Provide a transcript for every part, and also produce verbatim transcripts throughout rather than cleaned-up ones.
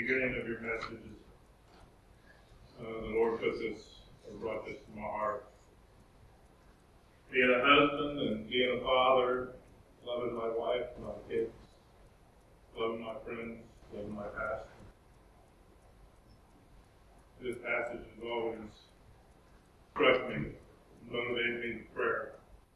beginning of your messages, uh, the Lord put this, or brought this to my heart. Being a husband and being a father, loving my wife, my kids, loving my friends, loving my pastor. This passage has always struck me, motivated me to prayer.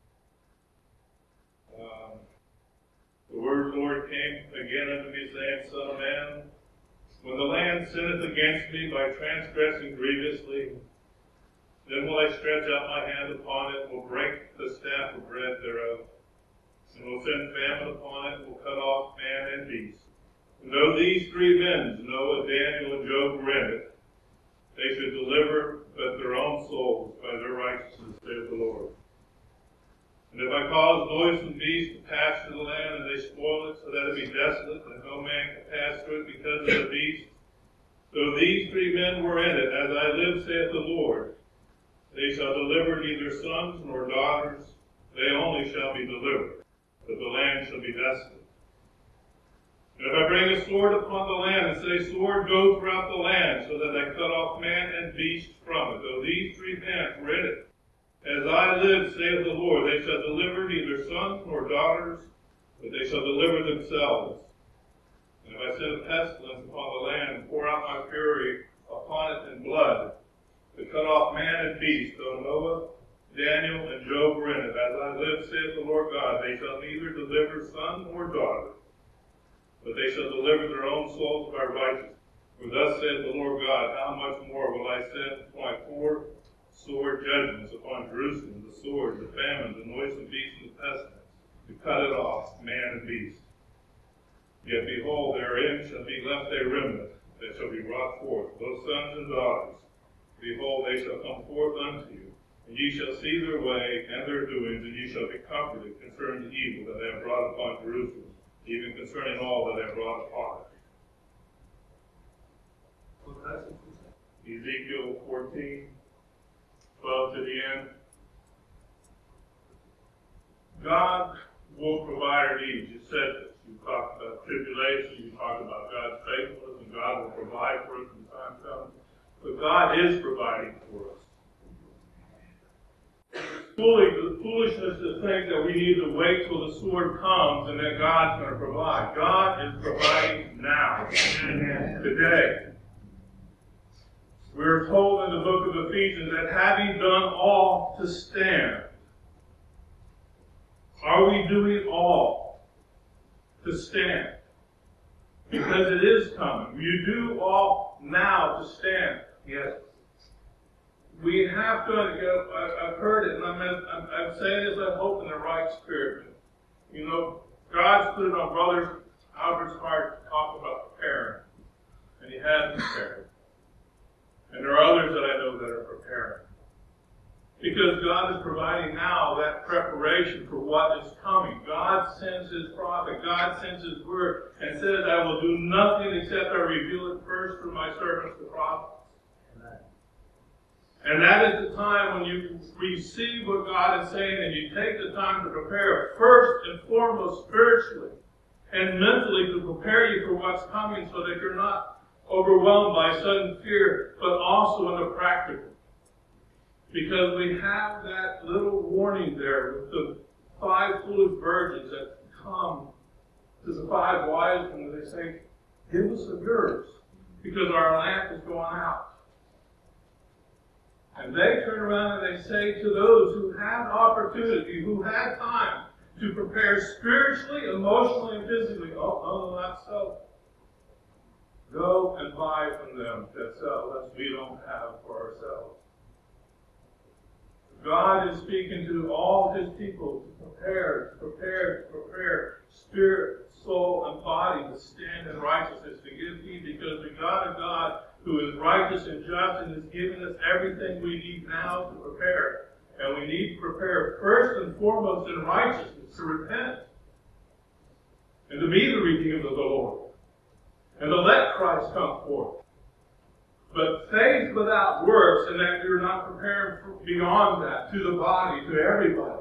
Um, the word Lord came again unto me, saying, Son of man, when the land sinneth against me by transgressing grievously, then will I stretch out my hand upon it, will break the staff of bread thereof, and will send famine upon it, will cut off man and beast. And though these three men, Noah, Daniel, and Job, were in it, they should deliver but their own souls by their righteousness, saith the Lord. And if I cause noisome beasts to pass through the land, and they spoil it, so that it be desolate, and no man can pass through it because of the beast, though these three men were in it, as I live, saith the Lord, they shall deliver neither sons nor daughters, they only shall be delivered, but the land shall be desolate. And if I bring a sword upon the land, and say, Sword, go throughout the land, so that I cut off man and beast from it, though these three men were in it, as I live, saith the Lord, they shall deliver neither sons nor daughters, but they shall deliver themselves. And if I send a pestilence upon the land, and pour out my fury upon it in blood, to cut off man and beast, though Noah, Daniel, and Job were in it, as I live, saith the Lord God, they shall neither deliver son nor daughter, but they shall deliver their own souls by righteousness. For thus saith the Lord God, how much more will I send my four sword judgments upon Jerusalem, the sword, the famine, the noisome beast, and the pestilence, to cut it off, man and beast. Yet behold, therein shall be left a remnant that shall be brought forth, both sons and daughters. Behold, they shall come forth unto you, and ye shall see their way and their doings, and ye shall be comforted concerning the evil that they have brought upon Jerusalem, even concerning all that they have brought upon it. What passage is that? Ezekiel fourteen, twelve to the end. God will provide our needs. You said this. You talked about tribulation. You talked about God's faithfulness, and God will provide for us when the time comes. But God is providing for us. It's foolishness to think that we need to wait till the sword comes and that God's going to provide. God is providing now, today. We're told in the book of Ephesians that having done all to stand, are we doing all to stand? Because it is coming. You do all now to stand. Yes. We have to, I've heard it, and I'm, I'm, I'm saying this, I hope, in the right spirit. You know, God's put it on Brother Albert's heart to talk about preparing. And he has prepared. And there are others that I know that are preparing. Because God is providing now that preparation for what is coming. God sends His prophet. God sends His word and says, I will do nothing except I reveal it first through my servants, the prophets. Amen. And that is the time when you receive what God is saying and you take the time to prepare first and foremost spiritually and mentally to prepare you for what's coming so that you're not overwhelmed by sudden fear, but also in the practical. Because we have that little warning there with the five foolish virgins that come to the five wise ones and they say, give us of yours, because our lamp is going out. And they turn around and they say to those who had opportunity, who had time to prepare spiritually, emotionally, and physically, oh, no, not so. Go and buy from them that sell, lest we don't have for ourselves. God is speaking to all His people to prepare, to prepare, to prepare spirit, soul, and body to stand in righteousness, to give heed, because we got a God who is righteous and just and has given us everything we need now to prepare. And we need to prepare first and foremost in righteousness, to repent, and to be the redeemed of the Lord, and to let Christ come forth. But faith without works, and that you're not preparing for beyond that, to the body, to everybody.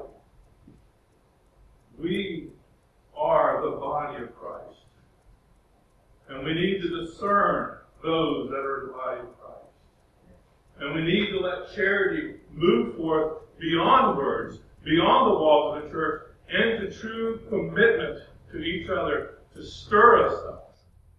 We are the body of Christ. And we need to discern those that are in the body of Christ. And we need to let charity move forth beyond words, beyond the walls of the church, into true commitment to each other to stir us up.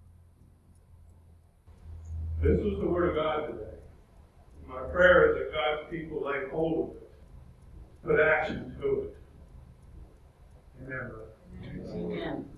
This was the Word of God today. My prayer is that God's people lay hold of it, put action to it. Amen, brother. Amen.